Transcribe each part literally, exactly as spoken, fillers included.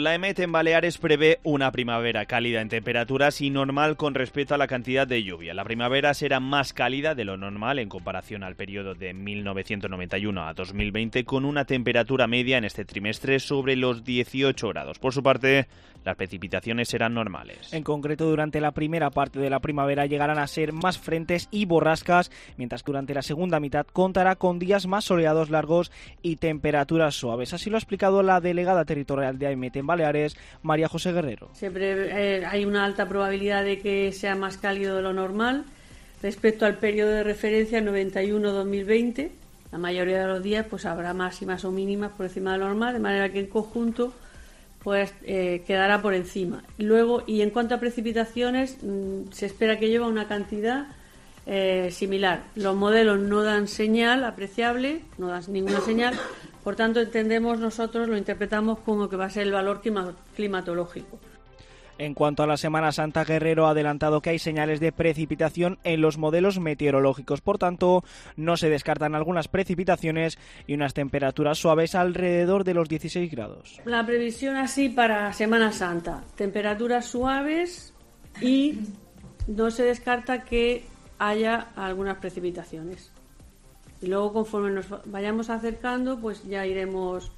La EMET en Baleares prevé una primavera cálida en temperaturas y normal con respecto a la cantidad de lluvia. La primavera será más cálida de lo normal en comparación al periodo de mil novecientos noventa y uno a dos mil veinte, con una temperatura media en este trimestre sobre los dieciocho grados. Por su parte, las precipitaciones serán normales. En concreto, durante la primera parte de la primavera llegarán a ser más frentes y borrascas, mientras que durante la segunda mitad contará con días más soleados, largos y temperaturas suaves. Así lo ha explicado la delegada territorial de AEMET en Baleares, María José Guerrero. Siempre eh, hay una alta probabilidad de que sea más cálido de lo normal respecto al periodo de referencia noventa y uno a dos mil veinte. La mayoría de los días pues habrá máximas o mínimas por encima de lo normal, de manera que en conjunto pues eh, quedará por encima. Luego, y en cuanto a precipitaciones, mmm, se espera que lleve una cantidad eh, similar. Los modelos no dan señal apreciable, no dan ninguna señal. Por tanto, entendemos nosotros, lo interpretamos como que va a ser el valor climatológico. En cuanto a la Semana Santa, Guerrero ha adelantado que hay señales de precipitación en los modelos meteorológicos. Por tanto, no se descartan algunas precipitaciones y unas temperaturas suaves alrededor de los dieciséis grados. La previsión así para Semana Santa, temperaturas suaves y no se descarta que haya algunas precipitaciones. Y luego, conforme nos vayamos acercando, pues ya iremos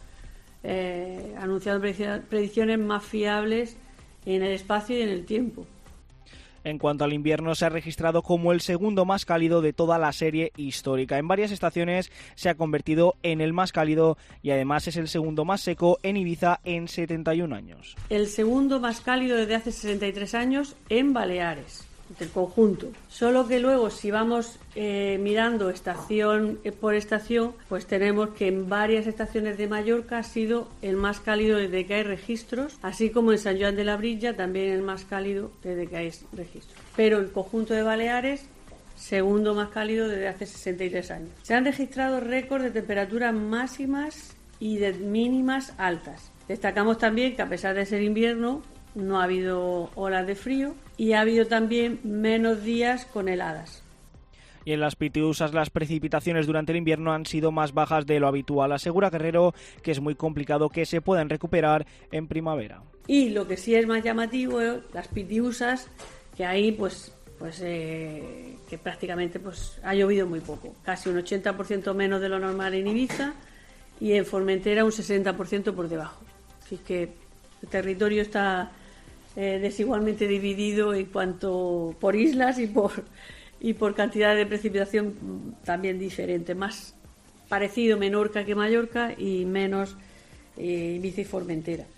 eh, anunciando predicciones más fiables en el espacio y en el tiempo. En cuanto al invierno, se ha registrado como el segundo más cálido de toda la serie histórica. En varias estaciones se ha convertido en el más cálido y además es el segundo más seco en Ibiza en setenta y un años. El segundo más cálido desde hace sesenta y tres años en Baleares, del conjunto. Solo que luego, si vamos eh, mirando estación por estación, pues tenemos que en varias estaciones de Mallorca ha sido el más cálido desde que hay registros, así como en San Joan de la Brilla también el más cálido desde que hay registros. Pero el conjunto de Baleares, segundo más cálido desde hace sesenta y tres años. Se han registrado récords de temperaturas máximas y de mínimas altas. Destacamos también que, a pesar de ser invierno, no ha habido olas de frío y ha habido también menos días con heladas. Y en las Pitiusas las precipitaciones durante el invierno han sido más bajas de lo habitual. Asegura Guerrero que es muy complicado que se puedan recuperar en primavera. Y lo que sí es más llamativo es las Pitiusas, que ahí pues pues eh, que prácticamente pues ha llovido muy poco, casi un ochenta por ciento menos de lo normal en Ibiza y en Formentera un sesenta por ciento por debajo. Así que el territorio está Eh, desigualmente dividido en cuanto por islas y por y por cantidad de precipitación también diferente, más parecido Menorca que Mallorca y menos eh, Ibiza y Formentera.